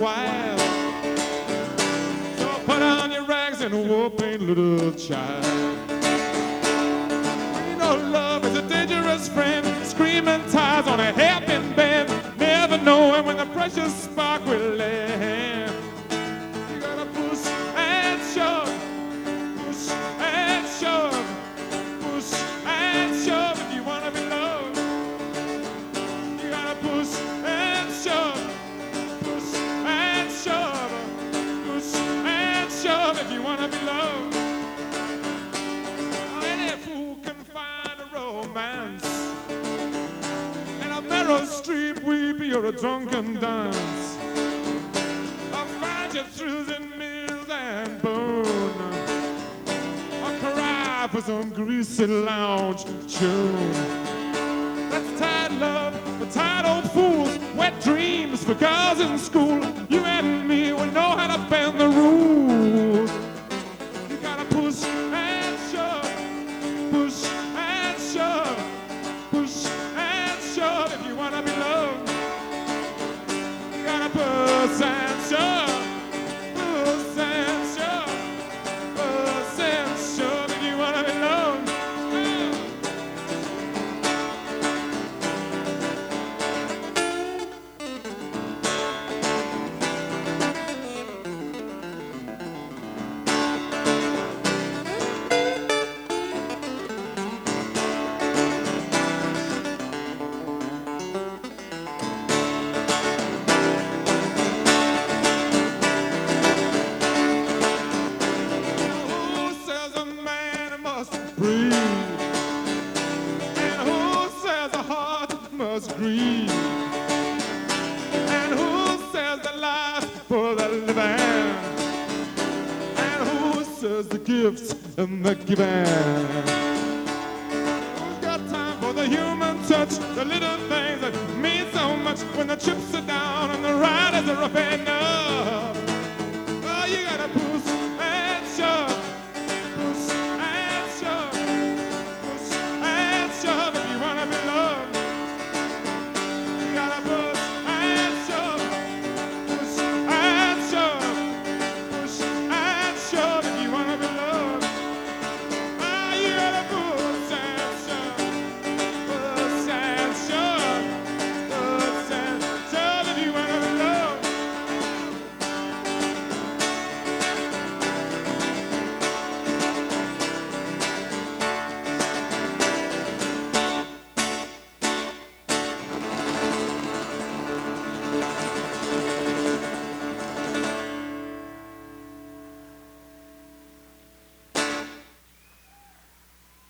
wild. So put on your rags and war paint, little child. You know love is a dangerous friend, screaming tires on a hairpin bend, never knowing when the precious spark will land. You gotta push and shove, push and shove, push and shove if you wanna be loved. You gotta push and shove, push and shove, push and shove if you wanna be loved. Any fool can find a romance in a narrow street weep or a drunken dance. I'll find you through the mills and bone, I'll cry for some greasy lounge tune. That's tired love for tired old fools, wet dreams for girls in school. You and me will know how to bend the rules. You gotta push and shove, push and shove, push and shove if you wanna be loved. You gotta push and shove, push and shove, push and shove if you wanna be loved. Who says a man must breathe? And who says a heart must grieve? And who says the life for the living? And who says the gifts and the giving? Who's got time for the human touch, the little things that mean so much when the chips